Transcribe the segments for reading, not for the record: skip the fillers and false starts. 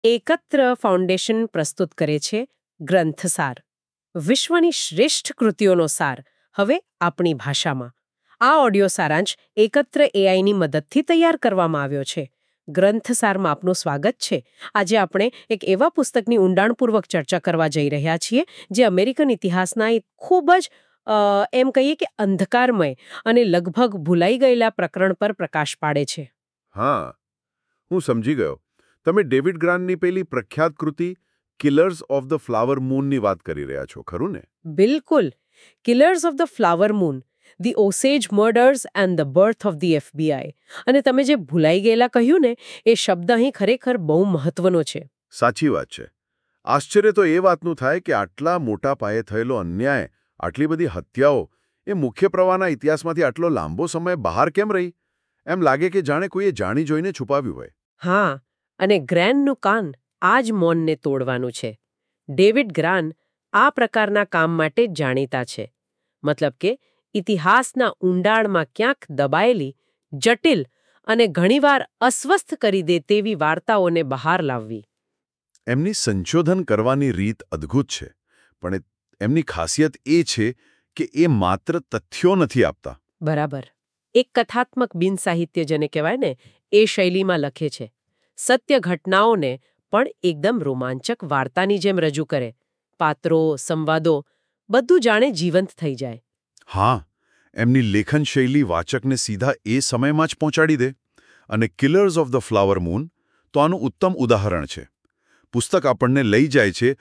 એકત્ર ફાઉન્ડેશન પ્રસ્તુત કરે છે ગ્રંથસાર, વિશ્વની શ્રેષ્ઠ કૃતિઓનો સાર, હવે આપણી ભાષામાં. આ ઓડિયો સારાંશ એકત્ર એઆઈની મદદથી તૈયાર કરવામાં આવ્યો છે. ગ્રંથસારમાં આપનું સ્વાગત છે. આજે આપણે એક એવા પુસ્તકની ઊંડાણપૂર્વક ચર્ચા કરવા જઈ રહ્યા છીએ જે અમેરિકન ઇતિહાસના એક ખૂબ જ એમ કહીએ કે અંધકારમય અને લગભગ ભૂલાઈ ગયેલા પ્રકરણ પર પ્રકાશ પાડે છે. હા, હું સમજી ગયો. તમે ડેવિડ ગ્રાનની પેલી પ્રખ્યાત કૃતિ કિલર્સ ઓફ ધ ફ્લાવર મૂનની વાત કરી રહ્યા છો, ખરું ને? બિલકુલ. Killers of the flower moon, the Osage murders and the birth of the FBI. અને તમે જે ભૂલાઈ ગયેલા કહ્યું ને, એ શબ્દ અહીં ખરેખર બહુ મહત્વનો છે. સાચી વાત છે. આશ્ચર્ય તો એ વાતનું થાય કે આટલા મોટા પાયે થયેલો અન્યાય, આટલી બધી હત્યાઓ, એ મુખ્ય પ્રવાહના ઇતિહાસમાંથી આટલો લાંબો સમય બહાર કેમ રહી? એમ લાગે કે જાણે કોઈએ જાણી જોઈને છુપાવ્યું હોય. હા, અને ગ્રાનનું કાન આ જ મૌનને તોડવાનું છે. ડેવિડ ગ્રાન આ પ્રકારના કામ માટે જ જાણીતા છે. મતલબ કે ઇતિહાસના ઊંડાણમાં ક્યાંક દબાયેલી, જટિલ અને ઘણીવાર અસ્વસ્થ કરી દે તેવી વાર્તાઓને બહાર લાવવી. એમની સંશોધન કરવાની રીત અદ્ભુત છે, પણ એમની ખાસિયત એ છે કે એ માત્ર તથ્યો નથી આપતા. બરાબર. એક કથાત્મક બિનસાહિત્ય જેને કહેવાય ને, એ શૈલીમાં લખે છે. સત્ય ઘટનાઓને પણ એકદમ રોમાંચક વાર્તાની જેમ રજૂ કરે. પાત્રો, સંવાદો, બધું જાણે જીવંત થઈ જાય. હા, એમની લેખન શૈલી વાચકને સીધા એ સમયમાં જ પહોંચાડી દે. અને killers of the flower moon તો આનું ઉત્તમ ઉદાહરણ છે. પુસ્તક આપણને લઈ જાય છે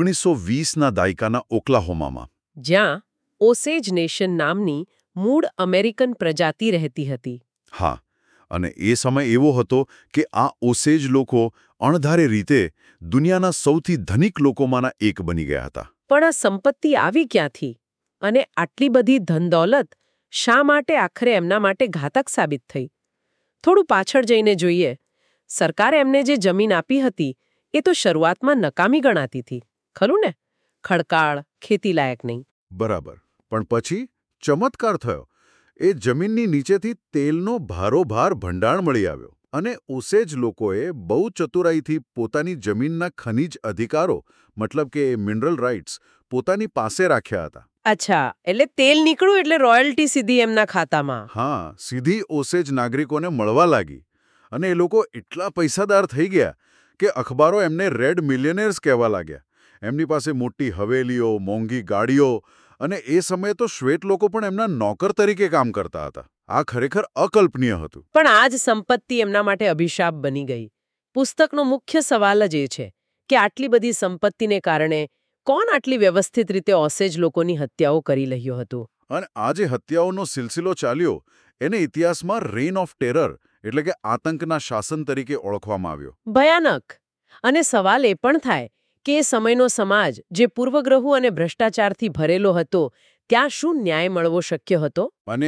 1920ના દાયકાના ઓક્લાહોમામાં. જ્યાં ઓસેજ નેશન નામની મૂળ અમેરિકન પ્રજાતિ રહેતી હતી. હા, અને એ સમય એવો હતો કે આ ઓસેજ લોકો અણધારે રીતે દુનિયાના સૌથી ધનિક લોકોમાંના એક બની ગયા હતા. પણ આ સંપત્તિ આવી ક્યાંથી? અને આટલી બધી ધનદોલત શા માટે આખરે એમના માટે ઘાતક સાબિત થઈ? થોડું પાછળ જઈને જોઈએ. સરકારે એમને જે જમીન આપી હતી એ તો શરૂઆતમાં નકામી ગણાતી હતી, ખરું ને? ખડકાળ, ખેતીલાયક નહીં. બરાબર. પણ પછી ચમત્કાર થયો. એ જમીનની નીચેથી તેલનો ભારોભાર ભંડાર મળી આવ્યો. અને ઓસેજ લોકોએ બહુ ચતુરાઈથી પોતાની જમીનના ખનિજ અધિકારો, મતલબ કે મિનરલ રાઇટ્સ, પોતાની પાસે રાખ્યા હતા. અચ્છા, એટલે તેલ નીકળ્યું એટલે રોયલ્ટી સીધી એમના ખાતામાં. હા, સીધી ઓસેજ નાગરિકોને મળવા લાગી. અને એ લોકો એટલા પૈસાદાર થઈ ગયા કે અખબારો એમને રેડ મિલિયનેર્સ કહેવા લાગ્યા. એમની પાસે મોટી હવેલીઓ, મોંઘી ગાડીઓ, અને એ સમયે તો શ્વેત લોકો પણ એમના નોકર તરીકે કામ કરતા હતા. આ ખરેખર અકલ્પનીય હતું. પણ આ જ સંપત્તિ એમના માટે અભિશાપ બની ગઈ. પુસ્તકનો મુખ્ય સવાલ જ એ છે કે આટલી બધી સંપત્તિને કારણે કોણ આટલી વ્યવસ્થિત રીતે ઓસેજ લોકોની હત્યાઓ કરી રહ્યું હતું? અને આ જે હત્યાઓનો સિલસિલો ચાલ્યો, એને ઇતિહાસમાં રેઇન ઓફ ટેરર એટલે કે આતંકના શાસન તરીકે ઓળખવામાં આવ્યો. ભયાનક. અને સવાલ એ પણ થાય કે એ સમયનો સમાજ જે પૂર્વગ્રહો અને ભ્રષ્ટાચારથી ભરેલો હતો, ત્યાં શું ન્યાય મળવો શક્ય હતો? અને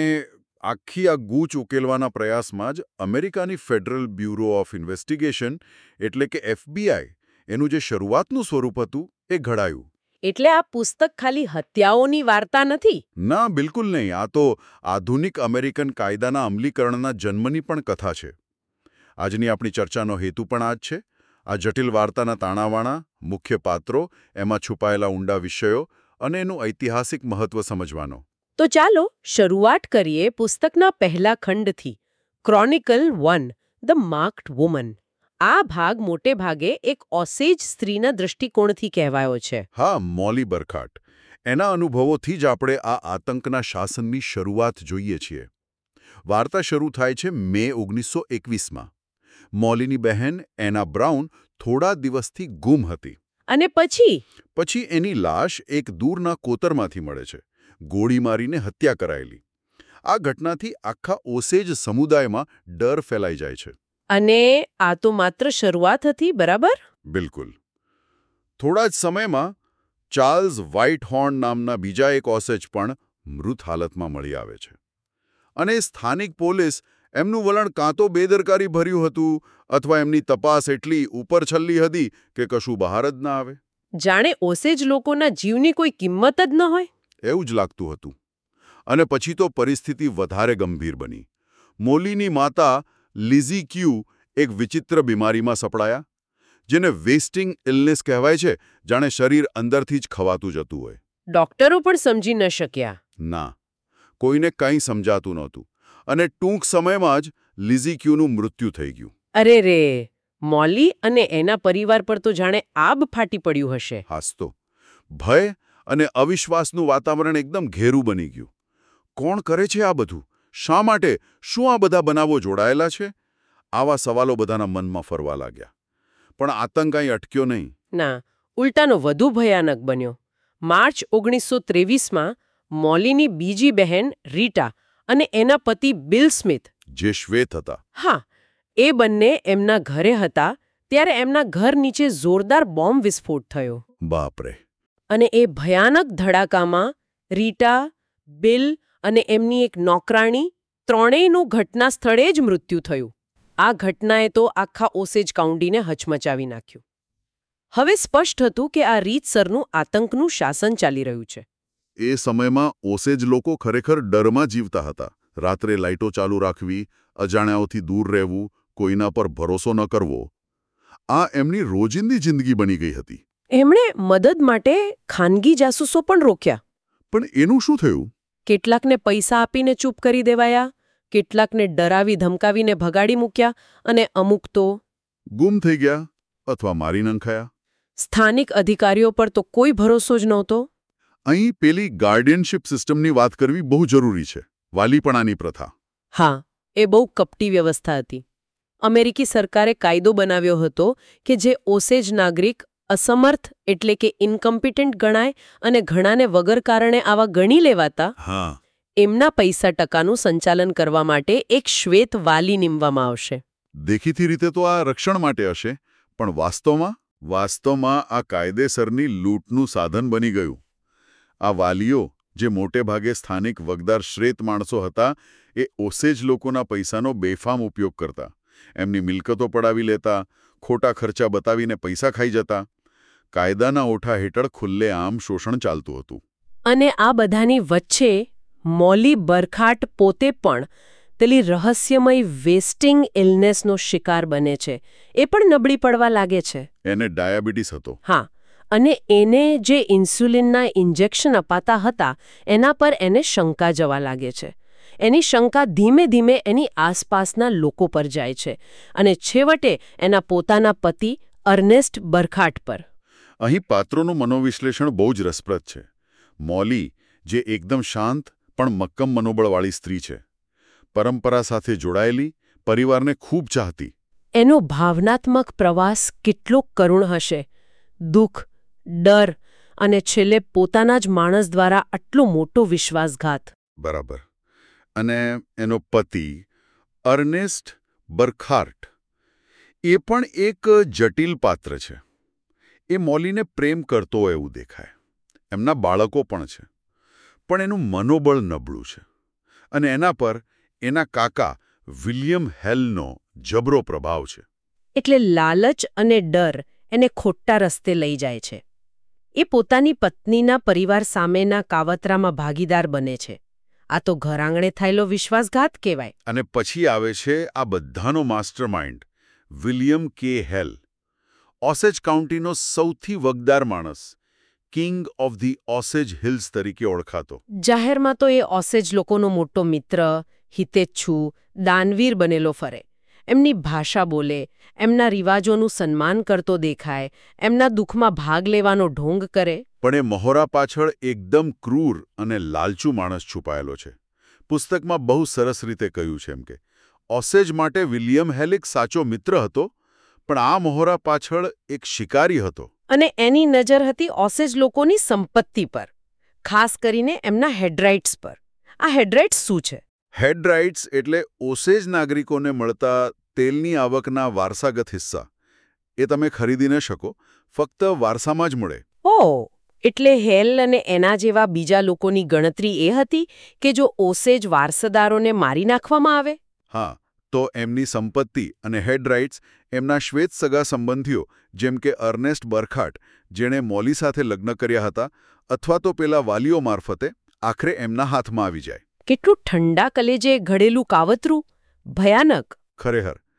આખી આ ગૂંચ ઉકેલવાના પ્રયાસમાં જ અમેરિકાની ફેડરલ બ્યુરો ઓફ ઇન્વેસ્ટિગેશન એટલે કે FBI એનું જે શરૂઆતનું સ્વરૂપ હતું એ ઘડાયું. એટલે આ પુસ્તક ખાલી હત્યાઓની વાર્તા નથી. ના, બિલકુલ નહીં. આ તો આધુનિક અમેરિકન કાયદાના અમલીકરણના જન્મની પણ કથા છે. આજની આપણી ચર્ચાનો હેતુ પણ આ જ છે. આ જટિલ વાર્તાના તાણાવાણા, મુખ્ય પાત્રો, એમાં છુપાયેલા ઊંડા વિષયો અને એનું ઐતિહાસિક મહત્વ સમજવાનો. તો ચાલો શરૂઆત કરીએ પુસ્તકના પહેલા ખંડથી, ક્રોનિકલ 1, ધ માર્ક્ડ વુમન. આ ભાગ મોટે ભાગે એક ઓસેજ સ્ત્રીના દૃષ્ટિકોણથી કહેવાયો છે. હા, મોલી બરખાટ. એના અનુભવોથી જ આપણે આ આતંકના શાસનની શરૂઆત જોઈએ છીએ. વાર્તા શરૂ થાય છે મે 1921માં. મોલીની બહેન એના બ્રાઉન થોડા દિવસથી ગુમ હતી. અને પછી એની લાશ એક દૂરના કોતરમાંથી મળે છે, ગોળી મારીને હત્યા કરાયેલી. આ ઘટનાથી આખા ઓસેજ સમુદાયમાં ડર ફેલાઈ જાય છે. અને આ તો માત્ર શરૂઆત હતી, બરાબર? બિલકુલ. થોડા જ સમયમાં ચાર્લ્સ વ્હાઇટહોર્ન નામના બીજા એક ઓસેજ પણ મૃત હાલતમાં મળી આવે છે. અને સ્થાનિક પોલીસ એમનું વલણ કાં તો બેદરકારી ભર્યું હતું અથવા એમની તપાસ એટલી ઉપરછલ્લી હતી કે કશું બહાર જ ના આવે. જાણે ઓસેજ લોકોના જીવની કોઈ કિંમત જ ન હોય. એવું જ લાગતું હતું. અને પછી તો પરિસ્થિતિ વધારે ગંભીર બની. મોલીની માતા લિઝી ક્યુ એક વિચિત્ર બીમારીમાં સપડાયા. જેને વેસ્ટિંગ ઇલનેસ કહેવાય છે, જાણે શરીર અંદરથી જ ખવાતું જતું હોય. ડોક્ટરો પણ સમજી ન શક્યા. ના, કોઈને કંઈ સમજાતું નહોતું. અને ટૂંક સમયમાં જ લિઝી ક્યુનું મૃત્યુ થઈ ગયું. અરે રે, મોલી અને એના પરિવાર પર તો જાણે આબ ફાટી પડ્યું હશે. હાસ્તો. ભય અને અવિશ્વાસનું વાતાવરણ એકદમ ઘેરું બની ગયું. કોણ કરે છે આ બધું? શા માટે? શું આ બધા બનાવો જોડાયેલા છે? આવા સવાલો બધાના મનમાં ફરવા લાગ્યા. પણ આતંક અહીં અટક્યો નહીં. ના, ઉલટાનો વધુ ભયાનક બન્યો. માર્ચ 1923માં મોલીની બીજી બહેન રીટા અને એના પતિ બિલ સ્મિથ, જે શ્વેત હતા, હા, એ બંને એમના ઘરે હતા ત્યારે એમના ઘર નીચે જોરદાર બોમ્બ વિસ્ફોટ થયો. બાપરે. અને એ ભયાનક ધડાકામાં રીટા, બિલ અને એમની એક નોકરાણી ત્રણેયનું ઘટના સ્થળે જ મૃત્યુ થયું. આ ઘટનાએ તો આખા ઓસેજ કાઉન્ટીને હચમચાવી નાખ્યું. હવે સ્પષ્ટ હતું કે આ રીતસરનું આતંકનું શાસન ચાલી રહ્યું છે. એ સમયમાં ઓસેજ લોકો ખરેખર ડરમાં જીવતા હતા. રાત્રે લાઇટો ચાલુ રાખવી, અજાણ્યાઓથી દૂર રહેવું, કોઈના પર ભરોસો ન કરવો, આ એમની રોજિંદી જિંદગી બની ગઈ હતી. એમણે મદદ માટે ખાનગી જાસૂસો પણ રોક્યા. પણ એનું શું થયું? કેટલાકને પૈસા આપીને ચૂપ કરી દેવાયા, કેટલાકને ડરાવી ધમકાવીને ભગાડી મૂક્યા અને અમુક તો ગુમ થઈ ગયા અથવા મારી નંખાયા. સ્થાનિક અધિકારીઓ પર તો કોઈ ભરોસો જ નહોતો. અહીં પેલી ગાર્ડિયનશિપ સિસ્ટમની વાત કરવી બહુ જરૂરી છે. વાલીપણાની પ્રથા. હા, એ બહુ કપટી વ્યવસ્થા હતી. અમેરિકી સરકારે કાયદો બનાવ્યો હતો કે જે ઓસેજ નાગરિક અસમર્થ એટલે કે ઇન્કમ્પિટન્ટ ગણાય અને ઘણાને વગર કારણે આવા ગણી લેવાતા, હા, એમના પૈસા ટકાનું સંચાલન કરવા માટે એક શ્વેત વાલી નીમવામાં આવશે. દેખીતી રીતે તો આ રક્ષણ માટે હશે, પણ વાસ્તવમાં આ કાયદેસરની લૂંટનું સાધન બની ગયું. આ વાલીઓ, જે મોટે ભાગે સ્થાનિક વગદાર શ્રેત માણસો હતા, એ ઓસેજ લોકોના પૈસાનો બેફામ ઉપયોગ કરતા. એમની મિલકતો પડાવી લેતા, ખોટા ખર્ચા બતાવીને પૈસા ખાઈ જતા. કાયદાના ઓઠા હેઠળ ખુલ્લેઆમ શોષણ ચાલતું હતું. અને આ બધાની વચ્ચે મોલી બરખાટ પોતે પણ પેલી રહસ્યમય વેસ્ટિંગ ઇલનેસનો શિકાર બને છે. એ પણ નબળી પડવા લાગે છે. એને ડાયાબિટીસ હતો. હા, અને એને જે ઇન્સ્યુલિનના ઇન્જેક્શન અપાતા હતા એના પર એને શંકા જવા લાગે છે. એની શંકા ધીમે ધીમે એની આસપાસના લોકો પર જાય છે અને છેવટે એના પોતાના પતિ અર્નેસ્ટ બરખાટ પર. અહીં પાત્રોનું મનોવિશ્લેષણ બહુ જ રસપ્રદ છે. મોલી, જે એકદમ શાંત પણ મક્કમ મનોબળવાળી સ્ત્રી છે, પરંપરા સાથે જોડાયેલી, પરિવારને ખૂબ ચાહતી. એનો ભાવનાત્મક પ્રવાસ કેટલો કરુણ હશે. દુઃખ, ડર અને છેલ્લે પોતાના જ માણસ દ્વારા આટલો મોટો વિશ્વાસઘાત. બરાબર. અને એનો પતિ અર્નેસ્ટ બરખાટ, એ પણ એક જટિલ પાત્ર છે. એ મોલીને પ્રેમ કરતો હોય એવું દેખાય. એમના બાળકો પણ છે. પણ એનું મનોબળ નબળું છે. અને એના પર એના કાકા વિલિયમ હેલનો જબરો પ્રભાવ છે. એટલે લાલચ અને ડર એને ખોટા રસ્તે લઈ જાય છે. એ પોતાની પત્નીના પરિવાર સામેના કાવતરામાં ભાગીદાર બને છે. આ તો ઘરઆંગણે થયેલો વિશ્વાસઘાત કહેવાય. અને પછી આવે છે આ બધાનો માસ્ટરમાઇન્ડ, વિલિયમ કે હેલ, ઓસેજ કાઉન્ટીનો સૌથી વગદાર માણસ, king of the Osage hills તરીકે ઓળખાતો. જાહેરમાં તો એ ઓસેજ લોકોનો મોટો મિત્ર, હિતેચ્છુ, દાનવીર બનેલો ફરે. એમની ભાષા બોલે, એમના રિવાજોનું સન્માન કરતો દેખાય, એમના દુઃખમાં ભાગ લેવાનો ઢોંગ કરે. પણ એ મહોરા પાછળ એકદમ ક્રૂર અને લાલચુ માણસ છુપાયેલો છે. પુસ્તકમાં બહુ સરસ રીતે કહ્યું છે એમ કે ઓસેજ માટે વિલિયમ હેલ એક સાચો મિત્ર હતો, પણ આ મહોરા પાછળ એક શિકારી હતો. અને એની નજર હતી ઓસેજ લોકોની સંપત્તિ પર, ખાસ કરીને એમના હેડરાઇટ્સ પર. આ હેડરાઇટ્સ શું છે? હેડરાઇટ્સ એટલે ઓસેજ નાગરિકોને મળતા તેલની આવકના વારસાગત હિસ્સા. એ તમે ખરીદી ન શકો, ફક્ત વારસામાં જ મળે. ઓહ, એટલે હેલ અને એના જેવા બીજા લોકોની ગણતરી એ હતી કે જો ઓસેજ વારસદારોને મારી નાખવામાં આવે? હા, તો એમની સંપત્તિ અને હેડરાઇટ્સ એમના શ્વેત સગા સંબંધીઓ જેમ કે અર્નેસ્ટ બરખાટ, જેણે મોલી સાથે લગ્ન કર્યા હતા, અથવા તો પેલા વાલીઓ મારફતે આખરે એમના હાથમાં આવી જાય. કેટલું ઠંડા કલેજે ઘડેલું કાવતરું! ભયાનક. ખરેખર.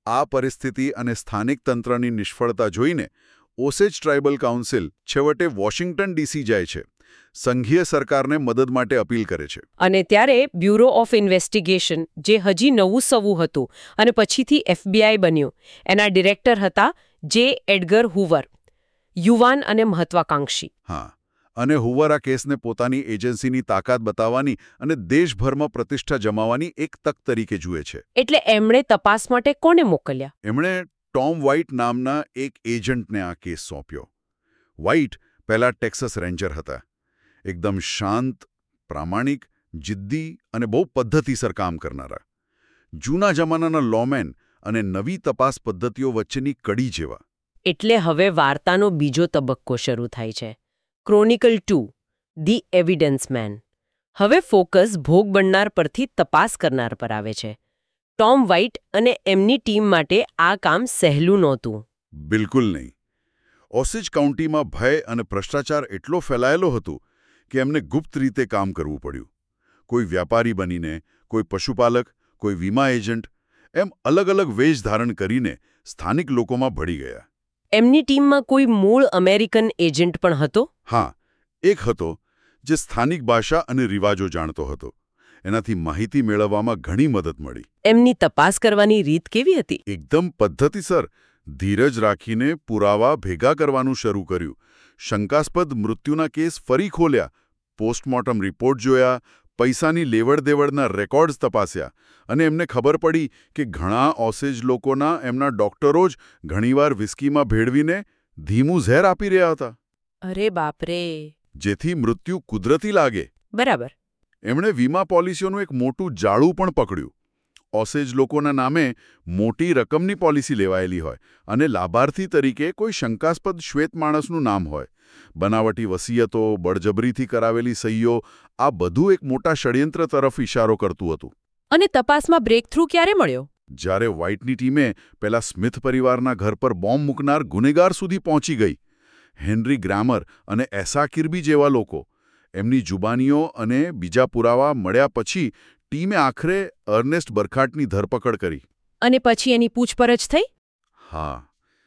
આ પરિસ્થિતિ અને સ્થાનિક તંત્રની નિષ્ફળતા જોઈને ઓસેજ ટ્રાઇબલ કાઉન્સિલ છેવટે વોશિંગ્ટન ડીસી જાય છે, સંઘીય સરકારને મદદ માટે અપીલ કરે છે. અને ત્યારે બ્યુરો ઓફ ઇન્વેસ્ટિગેશન, જે હજી નવું સવું હતું અને પછીથી FBI બન્યું, એના ડિરેક્ટર હતા જે. એડગર હૂવર, યુવાન અને મહત્વાકાંક્ષી. હા, અને હૂવર આ કેસને પોતાની એજન્સીની તાકાત બતાવવાની અને દેશભરમાં પ્રતિષ્ઠા જમાવવાની એક તક તરીકે જુએ છે. એટલે એમણે તપાસ માટે કોને મોકલ્યા? એમણે ટોમ વ્હાઇટ નામના એક એજન્ટને આ કેસ સોંપ્યો. વ્હાઇટ પહેલા ટેક્સાસ રેન્જર હતા. એકદમ શાંત, પ્રામાણિક, જિદ્દી અને બહુ પદ્ધતિસર કામ કરનારા. જૂના જમાનાના લોમેન અને નવી તપાસ પદ્ધતિઓ વચ્ચેની કડી જેવા. એટલે હવે વાર્તાનો બીજો તબક્કો શરૂ થાય છે. Chronicle 2, the evidence man. હવે ફોકસ ભોગ બનનાર પરથી તપાસ કરનાર પર આવે છે. ટોમ વ્હાઇટ અને એમની ટીમ માટે આ કામ સહેલું નહોતું. બિલકુલ નહીં. ઓસેજ કાઉન્ટીમાં ભય અને ભ્રષ્ટાચાર એટલો ફેલાયેલો હતો કે એમને ગુપ્ત રીતે કામ કરવું પડ્યું. કોઈ વ્યાપારી બનીને, કોઈ પશુપાલક, કોઈ વીમા એજન્ટ, એમ અલગ અલગ વેશ ધારણ કરીને સ્થાનિક લોકોમાં ભળી ગયા. એમની ટીમમાં કોઈ મૂળ અમેરિકન એજન્ટ પણ હતો? હા, એક હતો જે સ્થાનિક ભાષા અને રિવાજો જાણતો હતો. એનાથી માહિતી મેળવવામાં ઘણી મદદ મળી. એમની તપાસ કરવાની રીત કેવી હતી? એકદમ પદ્ધતિસર, ધીરજ રાખીને પુરાવા ભેગા કરવાનું શરૂ કર્યું. શંકાસ્પદ મૃત્યુના કેસ ફરી ખોલ્યા, પોસ્ટમોર્ટમ રિપોર્ટ જોયા, પૈસાની લેવડ-દેવડના રેકોર્ડ્સ તપાસ્યા, અને એમને ખબર પડી કે ઘણા ઓસેજ લોકોના એમના ડોક્ટરો જ ઘણીવાર વિસ્કીમાં ભેળવીને ધીમું ઝેર આપી રહ્યા હતા. અરે બાપરે! જેથી મૃત્યુ કુદરતી લાગે. બરાબર. એમણે વીમા પોલિસીઓનું એક મોટું જાળું પણ પકડ્યું. ઓસેજ લોકોના નામે મોટી રકમની પોલિસી લેવાયેલી હોય અને લાભાર્થી તરીકે કોઈ શંકાસ્પદ શ્વેત માણસનું નામ હોય. બનાવટી વસીયતો, બળજબરીથી કરાવેલી સહીઓ, આ બધું એક મોટા ષડયંત્ર તરફ ઇશારો કરતું હતું. અને તપાસમાં બ્રેકથ્રુ ક્યારે મળ્યો? જ્યારે વ્હાઇટની ટીમે પેલા સ્મિથ પરિવારના ઘર પર બોમ્બ મૂકનાર ગુનેગાર સુધી પહોંચી ગઈ. હેનરી ગ્રામર અને એસા કિર્બી જેવા લોકો. એમની જુબાનીઓ અને બીજા પુરાવા મળ્યા પછી ટીમે આખરે અર્નેસ્ટ બરખાટની ધરપકડ કરી. અને પછી એની પૂછપરછ થઈ? હા,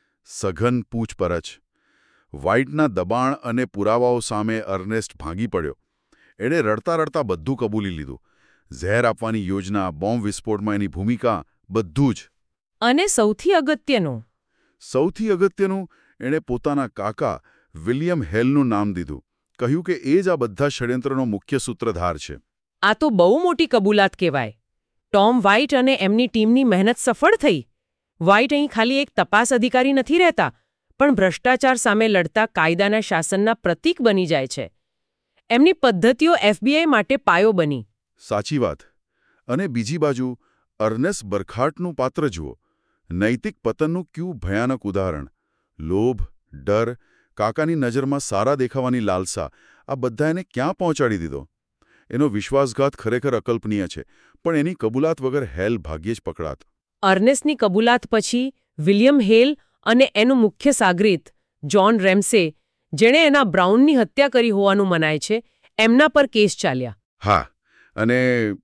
સઘન પૂછપરછ. વ્હાઇટના દબાણ અને પુરાવાઓ સામે અર્નેસ્ટ ભાંગી પડ્યો. એણે રડતા રડતા બધું કબૂલી લીધું. ઝેર આપવાની યોજના, બોમ્બ વિસ્ફોટમાં એની ભૂમિકા, બધું જ. અને સૌથી અગત્યનું, એણે પોતાના કાકા વિલિયમ હેલનું નામ દીધું. કહ્યું કે એ જ આ બધા ષડયંત્રનો મુખ્ય સૂત્રધાર છે. આ તો બહુ મોટી કબૂલાત કહેવાય. ટોમ વ્હાઇટ અને એમની ટીમની મહેનત સફળ થઈ. વ્હાઇટ અહીં ખાલી એક તપાસ અધિકારી નથી રહેતા, પણ ભ્રષ્ટાચાર સામે લડતા કાયદાના શાસનના પ્રતીક બની જાય છે. એમની પદ્ધતિઓ FBI માટે પાયો બની. સાચી વાત. અને બીજી બાજુ અર્નેસ્ટ બરખાટનું પાત્ર જુઓ. નૈતિક પતનનું ક્યું ભયાનક ઉદાહરણ. લોભ, ડર, કાકાની નજરમાં સારા દેખાવાની લાલસા, આ બધા એને ક્યાં પહોંચાડી દીધો? એનો વિશ્વાસઘાત ખરેખર અકલ્પનીય છે, પણ એની કબૂલાત વગર હેલ ભાગ્યે જ પકડાત. અર્નેસ્ટની કબૂલાત પછી વિલિયમ હેલ અને એનું મુખ્ય સાગરીત જ્હોન રેમ્સે, જેણે એના બ્રાઉનની હત્યા કરી હોવાનું મનાય છે, એમના પર કેસ ચાલ્યા. હા, અને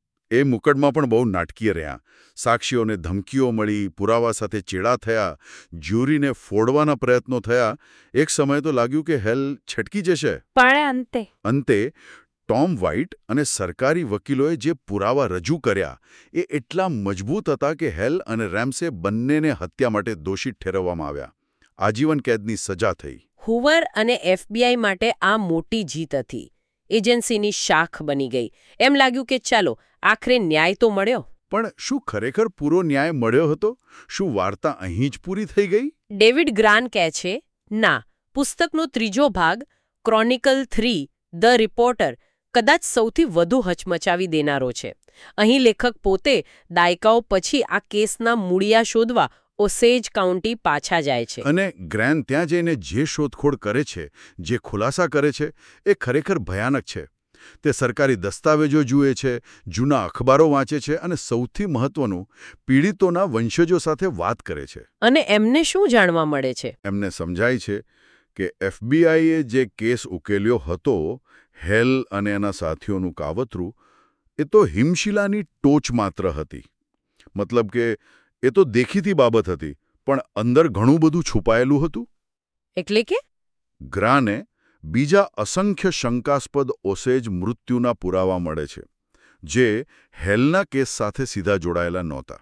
એ મુકડમાં પણ બહુ નાટકીય રહ્યા. સાક્ષીઓને ધમકીઓ મળી, પુરાવા સાથે ચેડા થયા, જ્યુરીને ફોડવાના પ્રયત્નો થયા. એક સમય તો લાગ્યું કે હેલ છટકી જશે. પણ અંતે ટોમ વ્હાઇટ અને સરકારી વકીલોએ જે પુરાવા રજૂ કર્યા એ એટલા મજબૂત હતા કે હેલ અને રેમ્સે બંનેને હત્યા માટે દોષિત ઠેરવવામાં આવ્યા. આજીવન કેદની સજા થઈ. હૂવર અને FBI માટે આ મોટી જીત હતી. એજન્સીની શાખ બની ગઈ. એમ લાગ્યું કે ચાલો, આખરે ન્યાય તો મળ્યો. પણ શું ખરેખર પૂરો ન્યાય મળ્યો હતો? શું વાર્તા અહીં જ પૂરી થઈ ગઈ? ડેવિડ ગ્રાન કહે છે, ના, પુસ્તકનો ત્રીજો ભાગ, ક્રોનિકલ 3, ધ રિપોર્ટર, કદાચ સૌથી વધુ હચમચાવી દેનારો છે. અહીં લેખક પોતે દાયકાઓ પછી આ કેસના મૂળિયા શોધવા ઓસેજ કાઉન્ટી પાછા જાય છે. અને ગ્રેન ત્યાં જઈને જે શોધખોળ કરે છે, જે ખુલાસા કરે છે, એ ખરેખર ભયાનક છે. તે સરકારી દસ્તાવેજો જુએ છે, જૂના અખબારો વાંચે છે અને સૌથી મહત્વનું, પીડિતોના વંશજો સાથે વાત કરે છે. અને એમને શું જાણવા મળે છે? એમને સમજાય છે કે FBIએ જે કેસ ઉકેલ્યો હતો, હેલ અને એના સાથીઓનું કાવતરું, એ તો હિમશિલાની ટોચ માત્ર હતી. મતલબ કે એ તો દેખીતી બાબત હતી, પણ અંદર ઘણું બધું છુપાયેલું હતું. એટલે કે ગ્રાને બીજા અસંખ્ય શંકાસ્પદ ઓસેજ મૃત્યુના પુરાવા મળે છે, જે હેલના કેસ સાથે સીધા જોડાયેલા નહોતા.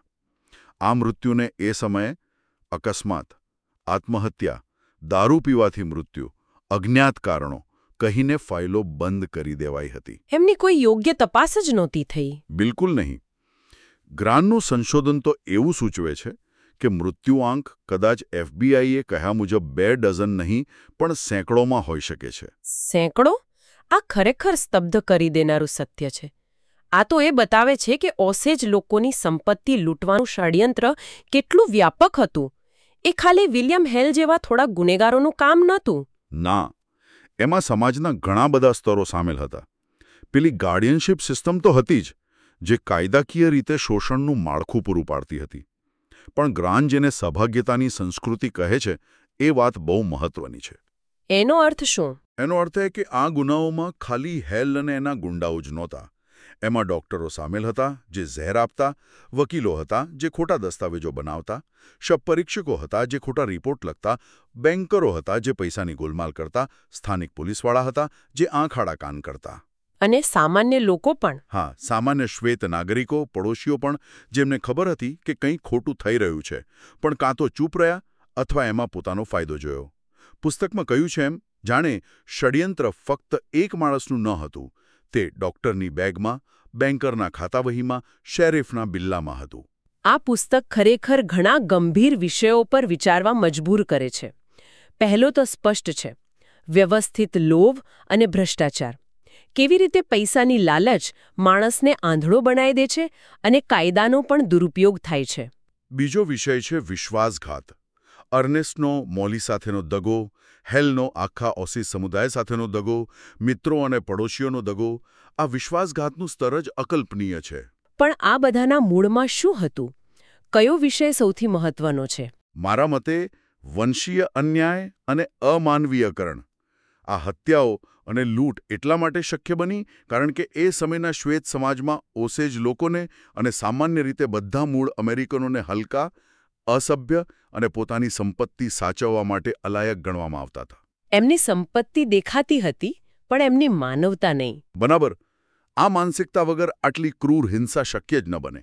આ મૃત્યુને એ સમયે અકસ્માત, આત્મહત્યા, દારૂ પીવાથી મૃત્યુ, અજ્ઞાત કારણો કહીને ફાઇલો બંધ કરી દેવાઈ હતી. એમની કોઈ યોગ્ય તપાસ જ નહોતી થઈ. બિલકુલ નહીં. ગ્રાનનું સંશોધન તો એવું સૂચવે છે કે મૃત્યુઆંક કદાચ એફબીઆઈએ કહ્યા મુજબ 2 ડઝન નહીં પણ સેંકડોમાં હોઈ શકે છે. સેંકડો? આ ખરેખર સ્તબ્ધ કરી દેનારું સત્ય છે. આ તો એ બતાવે છે કે ઓસેજ લોકોની સંપત્તિ લૂંટવાનું ષડયંત્ર કેટલું વ્યાપક હતું. એ ખાલી વિલિયમ હેલ જેવા થોડા ગુનેગારોનું કામ નહોતું. ના, એમાં સમાજના ઘણા બધા સ્તરો સામેલ હતા. પેલી ગાર્ડિયનશિપ સિસ્ટમ તો હતી જ, જે કાયદાકીય રીતે શોષણનું માળખું પૂરું પાડતી હતી. પણ ગ્રાન જેને સૌભાગ્યતાની સંસ્કૃતિ કહે છે, એ વાત બહુ મહત્વની છે. એનો અર્થ શું? એનો અર્થ એ કે આ ગુનાઓમાં ખાલી હેલ અને એના ગુંડાઓ જ નહોતા. એમાં ડોક્ટરો સામેલ હતા, જે ઝેર આપતા, વકીલો હતા, જે ખોટા દસ્તાવેજો બનાવતા, શબપરીક્ષકો હતા, જે ખોટા રિપોર્ટ લખતા, બેન્કરો હતા, જે પૈસાની ગોલમાલ કરતા, સ્થાનિક પોલીસવાળા હતા, જે આંખ આડા કાન કરતા. અને સામાન્ય લોકો પણ? હા, સામાન્ય શ્વેત નાગરિકો, પડોશીઓ પણ, જેમને ખબર હતી કે કંઈ ખોટું થઈ રહ્યું છે, પણ કાં તો ચૂપ રહ્યા અથવા એમાં પોતાનો ફાયદો જોયો. પુસ્તકમાં કહ્યું છે એમ, જાણે ષડયંત્ર ફક્ત એક માણસનું ન હતું, તે ડોક્ટરની બેગમાં, બેન્કરના ખાતાવહીમાં, શેરીફના બિલ્લામાં હતું. આ પુસ્તક ખરેખર ઘણા ગંભીર વિષયો પર વિચારવા મજબૂર કરે છે. પહેલો તો સ્પષ્ટ છે: વ્યવસ્થિત લોભ અને ભ્રષ્ટાચાર. કેવી રીતે પૈસાની લાલચ માણસને આંધળો બનાવી દે છે અને કાયદાનો પણ દુરુપયોગ થાય છે. બીજો વિષય છે વિશ્વાસઘાત. અર્નેસ્ટનો મોલી સાથેનો દગો, હેલનો આખા ઓસી સમુદાય સાથેનો દગો, મિત્રો અને પડોશીઓનો દગો. આ વિશ્વાસઘાતનું સ્તર જ અકલ્પનીય છે. પણ આ બધાના મૂળમાં શું હતું? કયો વિષય સૌથી મહત્વનો છે? મારા મતે વંશીય અન્યાય અને અમાનવીયકરણ. આ હત્યાઓ અને લૂંટ એટલા માટે શક્ય બની કારણ કે એ સમયના શ્વેત સમાજમાં ઓસેજ લોકોને અને સામાન્ય રીતે બધા મૂળ અમેરિકનોને હલકા, અસભ્ય અને પોતાની સંપત્તિ સાચવવા માટે અલાયક ગણવામાં આવતા હતા. એમની સંપત્તિ દેખાતી હતી, પણ એમની માનવતા નહીં. બરાબર. આ માનસિકતા વગર આટલી ક્રૂર હિંસા શક્ય જ ન બને.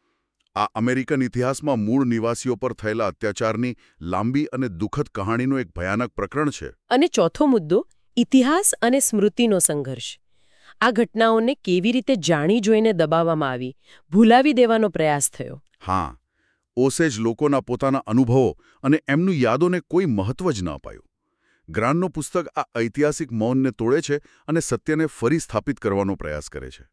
આ અમેરિકન ઇતિહાસમાં મૂળ નિવાસીઓ પર થયેલા અત્યાચારની લાંબી અને દુઃખદ કહાણીનું એક ભયાનક પ્રકરણ છે. અને ચોથો મુદ્દો, ઇતિહાસ અને સ્મૃતિનો સંઘર્ષ. આ ઘટનાઓને કેવી રીતે જાણી જોઈને દબાવવામાં આવી, ભૂલાવી દેવાનો પ્રયાસ થયો. હા, ઓસેજ લોકોના પોતાના અનુભવો અને એમનું યાદોને કોઈ મહત્વ જ ન અપાયું. ગ્રાનનું પુસ્તક આ ઐતિહાસિક મૌનને તોડે છે અને સત્યને ફરી સ્થાપિત કરવાનો પ્રયાસ કરે છે.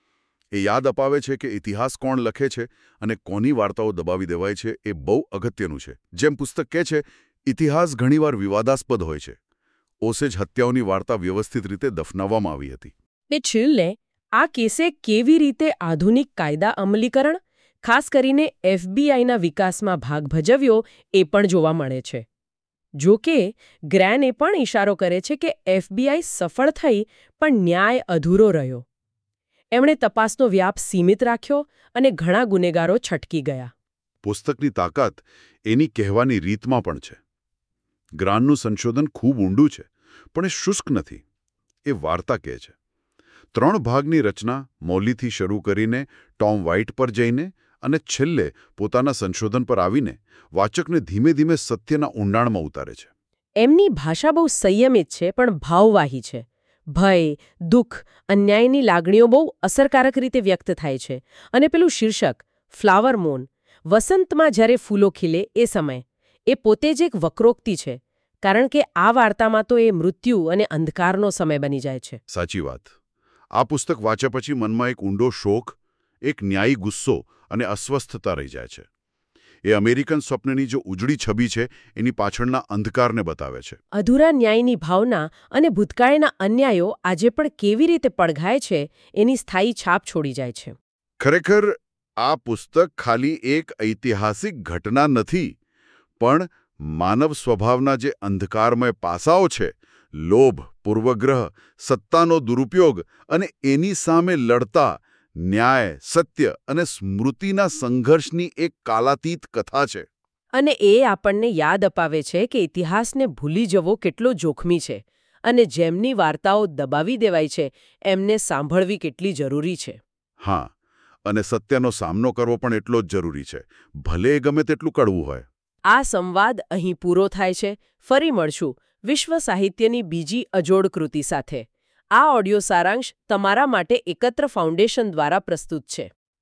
એ યાદ અપાવે છે કે ઇતિહાસ કોણ લખે છે અને કોની વાર્તાઓ દબાવી દેવાય છે એ બહુ અગત્યનું છે. જેમ પુસ્તક કહે છે, ઇતિહાસ ઘણીવાર વિવાદાસ્પદ હોય છે. ઓસેજ હત્યાઓની વાર્તા વ્યવસ્થિત રીતે દફનાવવામાં આવી હતી. ને છેલ્લે આ કેસે કેવી રીતે આધુનિક કાયદા અમલીકરણ, ખાસ કરીને એફબીઆઈના વિકાસમાં ભાગ ભજવ્યો એ પણ જોવા મળે છે. જો કે ગ્રેન એ પણ ઇશારો કરે છે કે એફબીઆઈ સફળ થઈ પણ ન્યાય અધૂરો રહ્યો. એમણે તપાસનો વ્યાપ સીમિત રાખ્યો અને ઘણા ગુનેગારો છટકી ગયા. પુસ્તકની તાકાત એની કહેવાની રીતમાં પણ છે. ગ્રાનનું સંશોધન ખૂબ ઊંડું છે, પણ એ શુષ્ક નથી. એ વાર્તા કહે છે. 3 ભાગની રચના, મોલીથી શરૂ કરીને ટોમ વ્હાઇટ પર જઈને અને છેલ્લે પોતાના સંશોધન પર આવીને વાચકને ધીમે ધીમે સત્યના ઊંડાણમાં ઉતારે છે. એમની ભાષા બહુ સંયમિત છે, પણ ભાવવાહી છે. ભય, દુઃખ, અન્યાયની લાગણીઓ બહુ અસરકારક રીતે વ્યક્ત થાય છે. અને પેલું શીર્ષક, ફ્લાવર મૂન, વસંતમાં જ્યારે ફૂલો ખીલે એ સમય, એ પોતે જ એક વક્રોક્તિ છે. કારણ કે આ વાર્તામાં તો એ મૃત્યુ અને અંધકારનો સમય બની જાય છે. સાચી વાત. આ પુસ્તક વાંચ્યા પછી મનમાં એક ઊંડો શોક, એક ન્યાયી ગુસ્સો અને અસ્વસ્થતા રહી જાય છે. એ અમેરિકન સ્વપ્નની જે ઉજળી છબી છે એની પાછળના અંધકારને બતાવે છે. અધૂરા ન્યાયની ભાવના અને ભૂતકાળના અન્યાયો આજે પણ કેવી રીતે પડઘાય છે એની સ્થાયી છાપ છોડી જાય છે. ખરેખર આ પુસ્તક ખાલી એક ઐતિહાસિક ઘટના નથી, પણ માનવ સ્વભાવના જે અંધકારમય પાસાઓ છે, લોભ, પૂર્વગ્રહ, સત્તાનો દુરુપયોગ અને એની સામે લડતા ન્યાય, સત્ય અને સ્મૃતિના સંઘર્ષની એક કાલાતીત કથા છે. અને એ આપણને યાદ અપાવે છે કે ઇતિહાસને ભૂલી જવો કેટલો જોખમી છે અને જેમની વાર્તાઓ દબાવી દેવાય છે એમને સાંભળવી કેટલી જરૂરી છે. હા, અને સત્યનો સામનો કરવો પણ એટલો જ જરૂરી છે, ભલે એ ગમે તેટલું કડવું હોય. આ સંવાદ અહીં પૂરો થાય છે. ફરી મળશું વિશ્વ સાહિત્યની બીજી અજોડ કૃતિ સાથે. આ ઓડિયો સારાંશ તમારા માટે એકત્ર ફાઉન્ડેશન દ્વારા પ્રસ્તુત છે.